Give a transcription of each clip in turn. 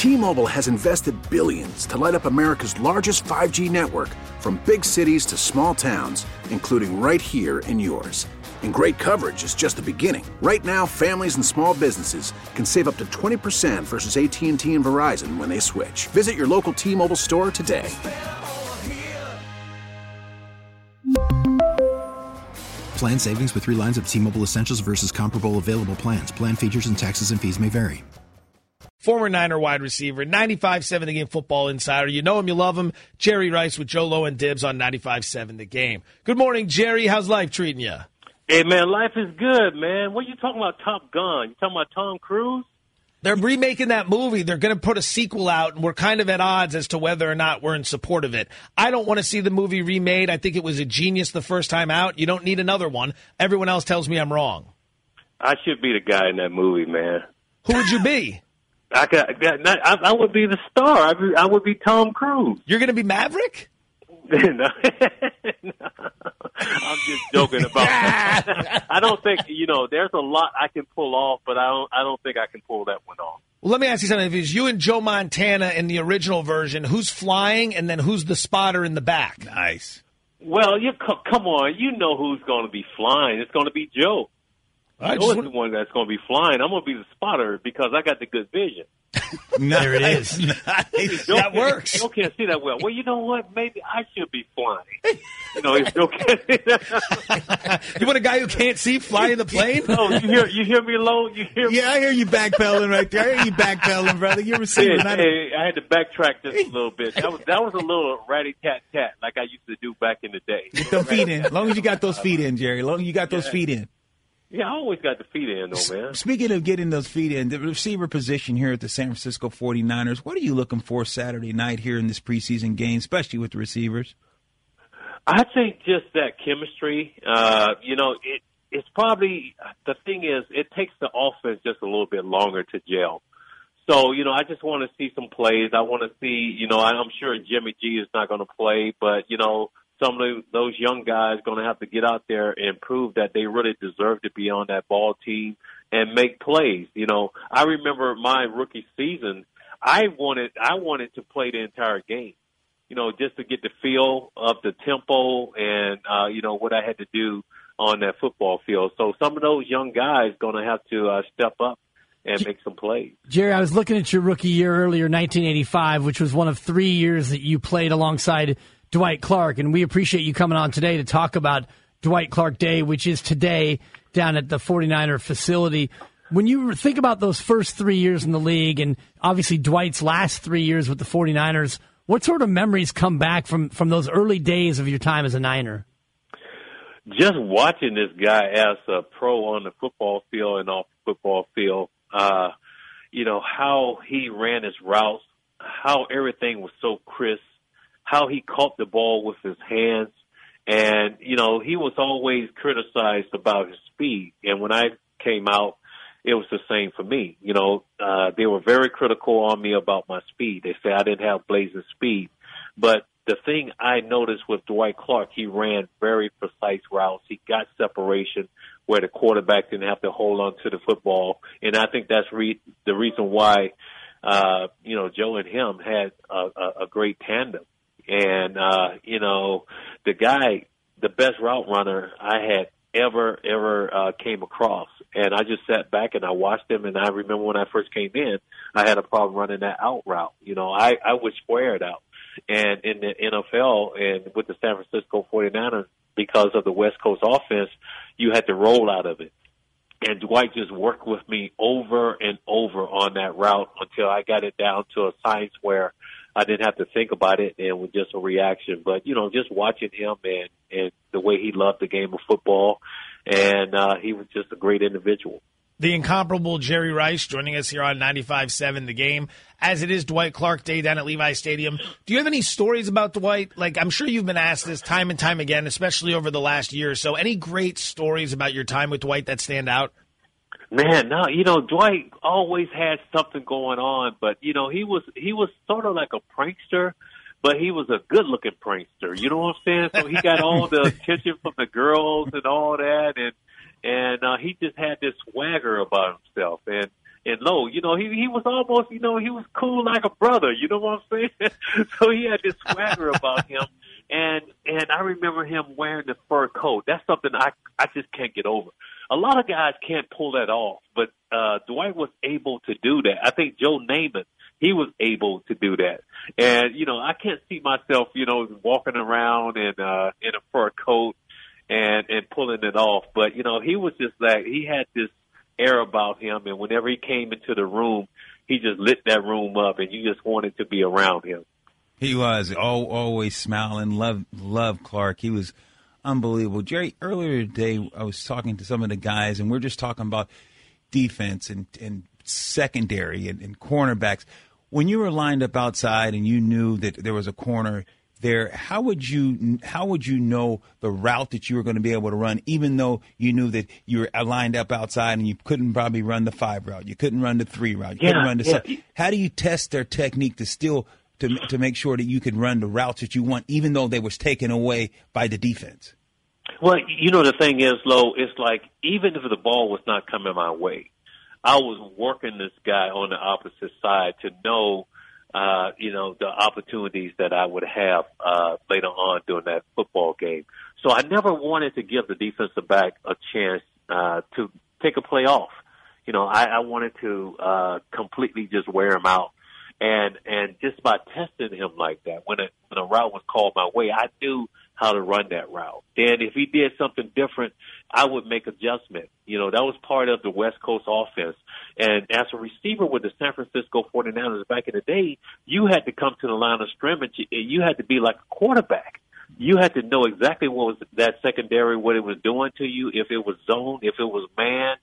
T-Mobile has invested billions to light up America's largest 5G network, from big cities to small towns, including right here in yours. And great coverage is just the beginning. Right now, families and small businesses can save up to 20% versus AT&T and Verizon when they switch. Visit your local T-Mobile store today. Plan savings with 3 lines of T-Mobile Essentials versus comparable available plans. Plan features and taxes and fees may vary. Former Niner wide receiver, 95.7 The Game football insider. You know him, you love him. Jerry Rice with Joe Lowe and Dibs on 95.7 The Game. Good morning, Jerry. How's life treating you? Hey, man, life is good, man. What are you talking about, Top Gun? You talking about Tom Cruise? They're remaking that movie. They're going to put a sequel out, and we're kind of at odds as to whether or not we're in support of it. I don't want to see the movie remade. I think it was a genius the first time out. You don't need another one. Everyone else tells me I'm wrong. I should be the guy in that movie, man. Who would you be? I would be the star. I would be Tom Cruise. You're going to be Maverick? No. I'm just joking about that. I don't think, there's a lot I can pull off, but I don't think I can pull that one off. Well, let me ask you something. If it's you and Joe Montana in the original version, who's flying and then who's the spotter in the back? Nice. Well, come on. You know who's going to be flying. It's going to be Joe. Joe is the one that's going to be flying. I'm going to be the spotter because I got the good vision. There it is. Nice. That works. Joe can't see that well. Well, you know what? Maybe I should be flying. He's Joe can't. You want a guy who can't see flying the plane? No, you hear me, Low? You hear me? Yeah, I hear you backpedaling right there. I hear you backpedaling, brother. You're receiving. Hey, I had to backtrack just a little bit. That was a little ratty-tat-tat like I used to do back in the day. Get those feet in. As long as you got those feet in, Jerry. As long as you got those feet in. Yeah, I always got the feet in, though, man. Speaking of getting those feet in, the receiver position here at the San Francisco 49ers, what are you looking for Saturday night here in this preseason game, especially with the receivers? I think just that chemistry. It's probably – the thing is, it takes the offense just a little bit longer to gel. So, I just want to see some plays. I want to see, I'm sure Jimmy G is not going to play, but, some of those young guys going to have to get out there and prove that they really deserve to be on that ball team and make plays. I remember my rookie season, I wanted to play the entire game, just to get the feel of the tempo and, what I had to do on that football field. So some of those young guys going to have to step up and make some plays. Jerry, I was looking at your rookie year earlier, 1985, which was one of 3 years that you played alongside Dwight Clark, and we appreciate you coming on today to talk about Dwight Clark Day, which is today down at the 49er facility. When you think about those first 3 years in the league, and obviously Dwight's last 3 years with the 49ers, what sort of memories come back from those early days of your time as a Niner? Just watching this guy as a pro on the football field and off the football field, how he ran his routes, how everything was so crisp, how he caught the ball with his hands. And, he was always criticized about his speed. And when I came out, it was the same for me. They were very critical on me about my speed. They said I didn't have blazing speed. But the thing I noticed with Dwight Clark, he ran very precise routes. He got separation where the quarterback didn't have to hold on to the football. And I think that's the reason why, Joe and him had a great tandem. And, the guy, the best route runner I had ever came across. And I just sat back and I watched him. And I remember when I first came in, I had a problem running that out route. I would square it out. And in the NFL and with the San Francisco 49ers, because of the West Coast offense, you had to roll out of it. And Dwight just worked with me over and over on that route until I got it down to a science where I didn't have to think about it and it was just a reaction. But, just watching him and the way he loved the game of football, and he was just a great individual. The incomparable Jerry Rice joining us here on 95.7 The Game, as it is Dwight Clark Day down at Levi Stadium. Do you have any stories about Dwight? Like, I'm sure you've been asked this time and time again, especially over the last year or so. Any great stories about your time with Dwight that stand out? Man, no, Dwight always had something going on, but, he was sort of like a prankster, but he was a good-looking prankster. You know what I'm saying? So he got all the attention from the girls and all that, and he just had this swagger about himself. And, and low. You know, he was almost, you know, he was cool like a brother. You know what I'm saying? So he had this swagger about him. And I remember him wearing the fur coat. That's something I just can't get over. A lot of guys can't pull that off, but Dwight was able to do that. I think Joe Namath, he was able to do that. And, you know, I can't see myself, you know, walking around in a fur coat and pulling it off. But, you know, he was just like, he had this air about him, and whenever he came into the room, he just lit that room up, and you just wanted to be around him. He was always smiling. Love Clark. He was unbelievable. Jerry, earlier today I was talking to some of the guys, and we're just talking about defense and secondary and cornerbacks. When you were lined up outside and you knew that there was a corner there, how would you know the route that you were going to be able to run, even though you knew that you were lined up outside and you couldn't probably run the 5 route, you couldn't run the 3 route, you couldn't run the 7? How do you test their technique to make sure that you can run the routes that you want, even though they was taken away by the defense? Well, you know, the thing is, Lo, it's like even if the ball was not coming my way, I was working this guy on the opposite side to know, you know, the opportunities that I would have later on during that football game. So I never wanted to give the defensive back a chance to take a play off. You know, I wanted to completely just wear him out. And just by testing him like that, when a route was called my way, I knew how to run that route. Then if he did something different, I would make adjustment. You know, that was part of the West Coast offense. And as a receiver with the San Francisco 49ers back in the day, you had to come to the line of scrimmage. You had to be like a quarterback. You had to know exactly what was that secondary, what it was doing to you, if it was zone, if it was man.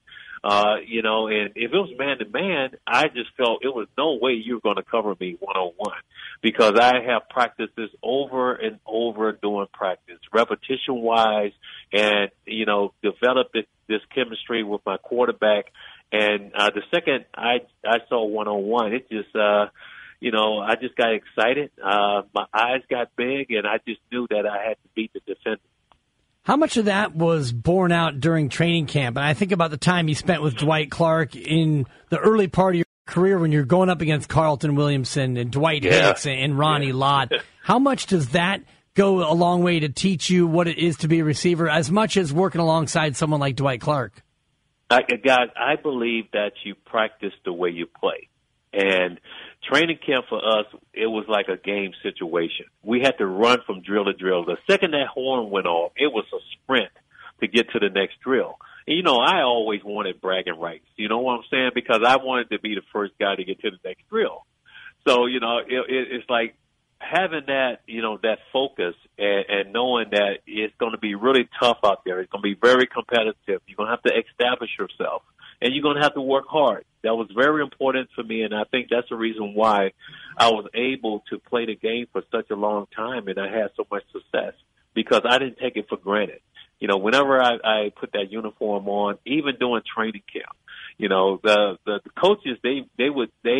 You know, and if it was man-to-man, I just felt it was no way you were going to cover me one-on-one, because I have practiced this over and over during practice, repetition-wise, and, you know, developed this chemistry with my quarterback. And the second I saw one-on-one, it just, you know, I just got excited. My eyes got big, and I just knew that I had to beat the defender. How much of that was borne out during training camp? And I think about the time you spent with Dwight Clark in the early part of your career when you're going up against Carlton Williamson and Dwight Hicks and Ronnie Lott. How much does that go a long way to teach you what it is to be a receiver, as much as working alongside someone like Dwight Clark? Guys, I believe that you practice the way you play. And training camp for us, it was like a game situation. We had to run from drill to drill. The second that horn went off, it was a sprint to get to the next drill. And, you know, I always wanted bragging rights. You know what I'm saying? Because I wanted to be the first guy to get to the next drill. So, you know, it's like having that, you know, that focus and knowing that it's going to be really tough out there. It's going to be very competitive. You're going to have to establish yourself. And you're going to have to work hard. That was very important for me, and I think that's the reason why I was able to play the game for such a long time, and I had so much success, because I didn't take it for granted. You know, whenever I put that uniform on, even during training camp, you know, the coaches, they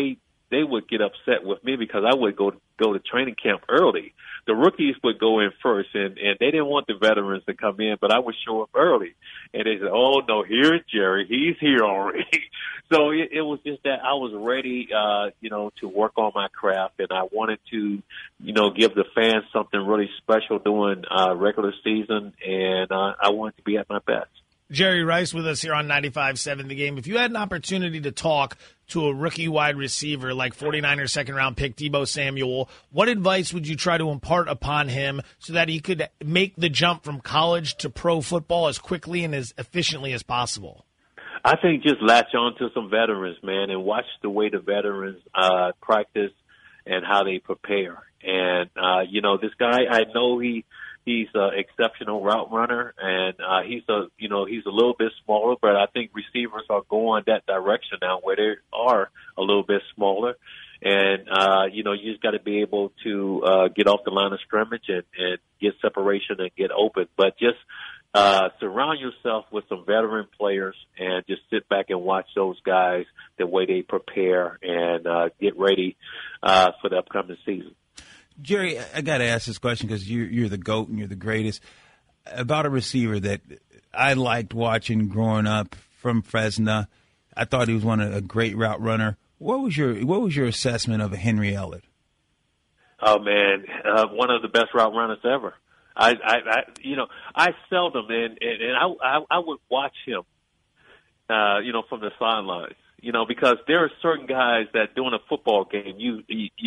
would get upset with me because I would go to training camp early. The rookies would go in first, and they didn't want the veterans to come in, but I would show up early. And they said, oh, no, here's Jerry. He's here already. So it was just that I was ready, you know, to work on my craft, and I wanted to, you know, give the fans something really special during regular season, and I wanted to be at my best. Jerry Rice with us here on 95.7 The Game. If you had an opportunity to talk to a rookie wide receiver like 49ers second-round pick Deebo Samuel, what advice would you try to impart upon him so that he could make the jump from college to pro football as quickly and as efficiently as possible? I think just latch on to some veterans, man, and watch the way the veterans practice and how they prepare. And, you know, this guy, I know he's an exceptional route runner, and he's a little bit smaller, but I think receivers are going that direction now where they are a little bit smaller. And, you know, you just got to be able to get off the line of scrimmage and get separation and get open. But just surround yourself with some veteran players and just sit back and watch those guys, the way they prepare and get ready for the upcoming season. Jerry, I got to ask this question because you're the GOAT and you're the greatest. About a receiver that I liked watching growing up from Fresno, I thought he was a great route runner. What was your assessment of Henry Ellard? Oh man, one of the best route runners ever. I seldom and I would watch him, from the sidelines, because there are certain guys that during a football game you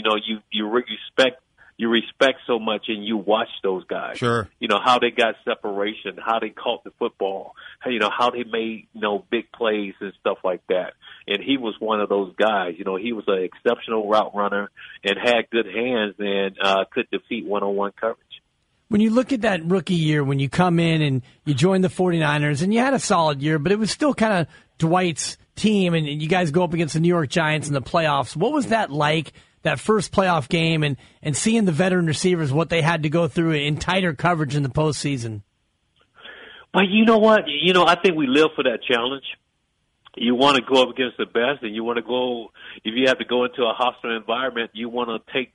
respect so much, and you watch those guys. Sure. How they got separation, how they caught the football, how they made, big plays and stuff like that. And he was one of those guys. He was an exceptional route runner and had good hands and could defeat one-on-one coverage. When you look at that rookie year, when you come in and you join the 49ers, and you had a solid year, but it was still kind of Dwight's team, and you guys go up against the New York Giants in the playoffs. What was that like, that first playoff game, and seeing the veteran receivers, what they had to go through in tighter coverage in the postseason? Well, you know what? I think we live for that challenge. You want to go up against the best, and you want to go, if you have to go into a hostile environment, you want to take,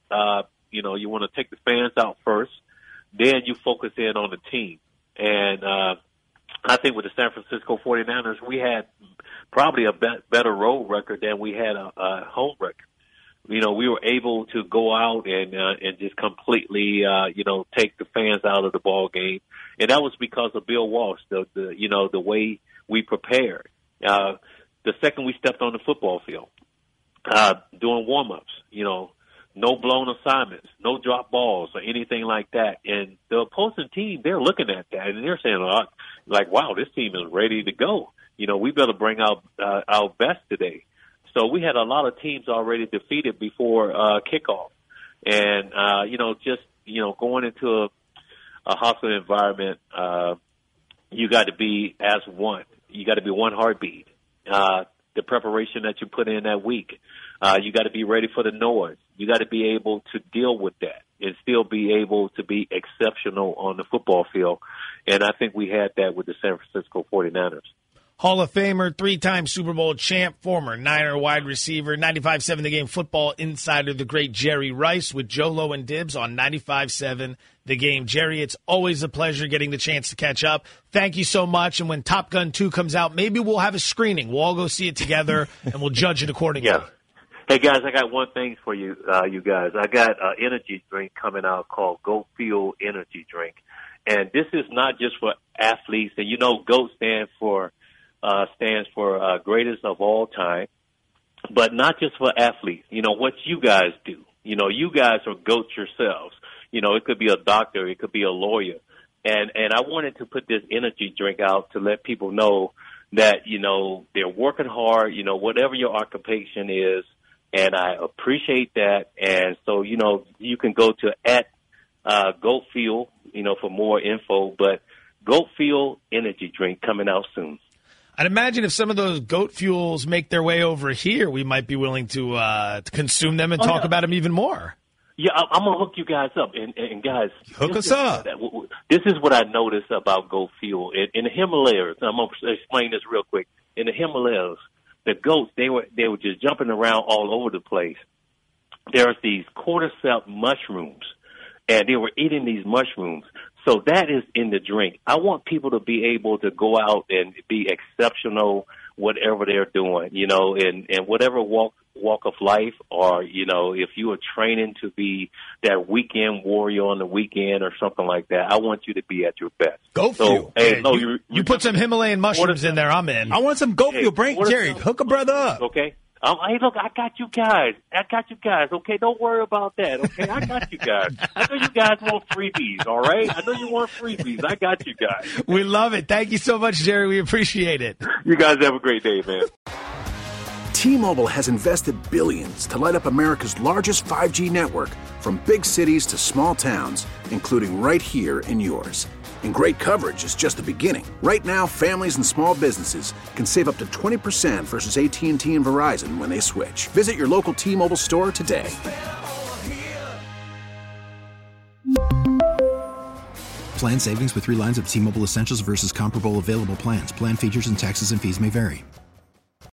the fans out first. Then you focus in on the team. And I think with the San Francisco 49ers, we had probably a better road record than we had a home record. We were able to go out and just completely, take the fans out of the ball game. And that was because of Bill Walsh, the way we prepared. The second we stepped on the football field, doing warm-ups, no blown assignments, no drop balls or anything like that. And the opposing team, they're looking at that and they're saying, wow, this team is ready to go. We better bring out our best today. So we had a lot of teams already defeated before kickoff. And, going into a hostile environment, you got to be as one. You got to be one heartbeat. The preparation that you put in that week, you got to be ready for the noise. You got to be able to deal with that and still be able to be exceptional on the football field. And I think we had that with the San Francisco 49ers. Hall of Famer, three-time Super Bowl champ, former Niner wide receiver, 95.7 The Game football insider, the great Jerry Rice with Jolo and Dibs on 95.7 The Game. Jerry, it's always a pleasure getting the chance to catch up. Thank you so much. And when Top Gun 2 comes out, maybe we'll have a screening. We'll all go see it together, and we'll judge it accordingly. Yeah. Hey, guys, I got one thing for you, you guys. I got an energy drink coming out called Go Fuel Energy Drink. And this is not just for athletes. And, GOAT stands for greatest of all time, but not just for athletes. What you guys do. You guys are GOATs yourselves. It could be a doctor, it could be a lawyer. And I wanted to put this energy drink out to let people know that, they're working hard, whatever your occupation is. And I appreciate that. And so, you can go to Goat Fuel, for more info, but Goat Fuel Energy Drink coming out soon. I'd imagine if some of those goat fuels make their way over here, we might be willing to consume them and talk about them even more. Yeah, I'm going to hook you guys up. And guys, hook us up. This is what I noticed about Goat Fuel. In the Himalayas, I'm going to explain this real quick. In the Himalayas, the goats, they were just jumping around all over the place. There's these cordyceps mushrooms, and they were eating these mushrooms. So that is in the drink. I want people to be able to go out and be exceptional, whatever they're doing, and whatever walk of life, or, if you are training to be that weekend warrior on the weekend or something like that, I want you to be at your best. Goat fuel. Hey, you put some Himalayan mushrooms in there, I'm in. I want some goat fuel. Jerry, hook a brother up. Okay. Hey, look, I got you guys. Okay, don't worry about that. Okay, I got you guys. I know you guys want freebies, all right? I know you want freebies. I got you guys. We love it. Thank you so much, Jerry. We appreciate it. You guys have a great day, man. T-Mobile has invested billions to light up America's largest 5G network, from big cities to small towns, including right here in yours. And great coverage is just the beginning. Right now, families and small businesses can save up to 20% versus AT&T and Verizon when they switch. Visit your local T-Mobile store today. Plan savings with 3 lines of T-Mobile Essentials versus comparable available plans. Plan features and taxes and fees may vary.